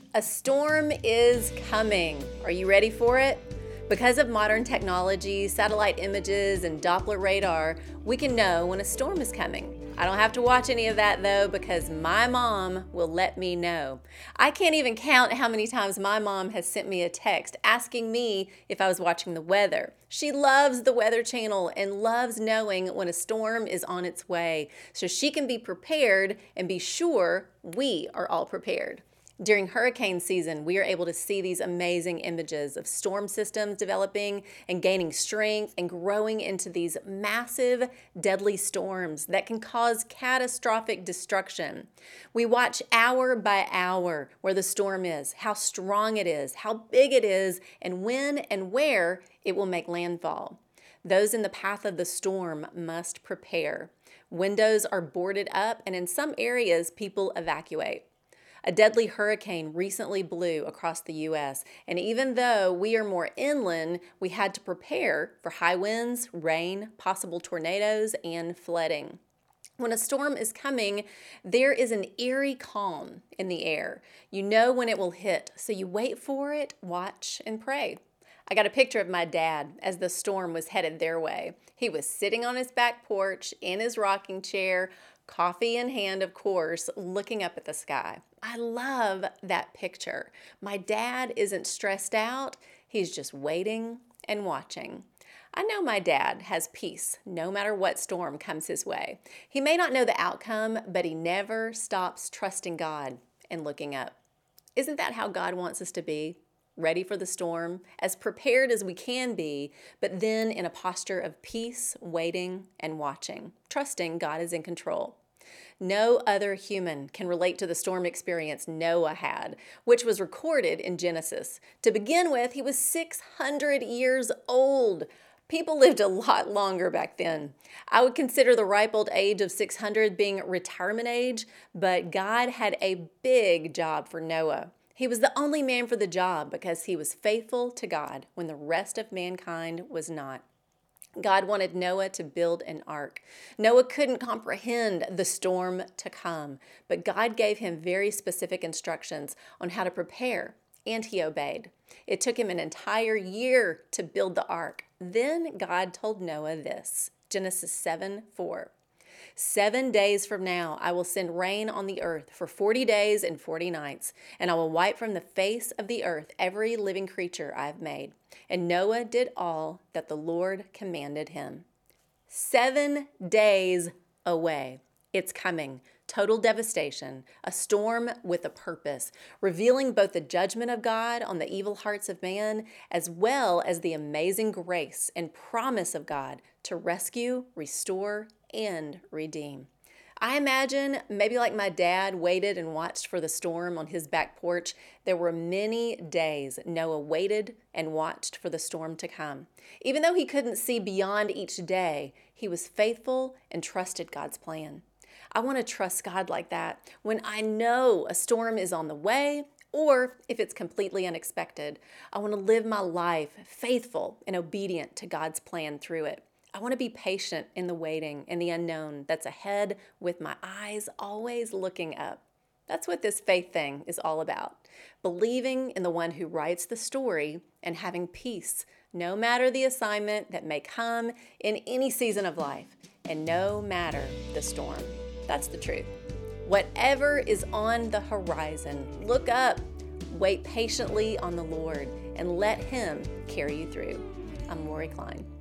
A storm is coming. Are you ready for it? Because of modern technology, satellite images, and Doppler radar, we can know when a storm is coming. I don't have to watch any of that though, because my mom will let me know. I can't even count how many times my mom has sent me a text asking me if I was watching the weather. She loves the Weather Channel and loves knowing when a storm is on its way, so she can be prepared and be sure we are all prepared. During hurricane season, we are able to see these amazing images of storm systems developing and gaining strength and growing into these massive, deadly storms that can cause catastrophic destruction. We watch hour by hour where the storm is, how strong it is, how big it is, and when and where it will make landfall. Those in the path of the storm must prepare. Windows are boarded up, and in some areas, people evacuate. A deadly hurricane recently blew across the U.S., and even though we are more inland, we had to prepare for high winds, rain, possible tornadoes, and flooding. When a storm is coming, there is an eerie calm in the air. You know when it will hit, so you wait for it, watch, and pray. I got a picture of my dad as the storm was headed their way. He was sitting on his back porch in his rocking chair, coffee in hand, of course, looking up at the sky. I love that picture. My dad isn't stressed out. He's just waiting and watching. I know my dad has peace no matter what storm comes his way. He may not know the outcome, but he never stops trusting God and looking up. Isn't that how God wants us to be? Ready for the storm, as prepared as we can be, but then in a posture of peace, waiting and watching, trusting God is in control. No other human can relate to the storm experience Noah had, which was recorded in Genesis. To begin with, he was 600 years old. People lived a lot longer back then. I would consider the ripe old age of 600 being retirement age, but God had a big job for Noah. He was the only man for the job because he was faithful to God when the rest of mankind was not. God wanted Noah to build an ark. Noah couldn't comprehend the storm to come, but God gave him very specific instructions on how to prepare, and he obeyed. It took him an entire year to build the ark. Then God told Noah this, Genesis 7:4. 7 days from now, I will send rain on the earth for 40 days and 40 nights, and I will wipe from the face of the earth every living creature I have made. And Noah did all that the Lord commanded him. 7 days away. It's coming. Total devastation, a storm with a purpose, revealing both the judgment of God on the evil hearts of man, as well as the amazing grace and promise of God to rescue, restore, and redeem. I imagine maybe like my dad waited and watched for the storm on his back porch, there were many days Noah waited and watched for the storm to come. Even though he couldn't see beyond each day, he was faithful and trusted God's plan. I want to trust God like that when I know a storm is on the way, or if it's completely unexpected. I want to live my life faithful and obedient to God's plan through it. I want to be patient in the waiting and the unknown that's ahead with my eyes always looking up. That's what this faith thing is all about. Believing in the one who writes the story and having peace no matter the assignment that may come in any season of life and no matter the storm. That's the truth. Whatever is on the horizon, look up, wait patiently on the Lord, and let Him carry you through. I'm Lori Klein.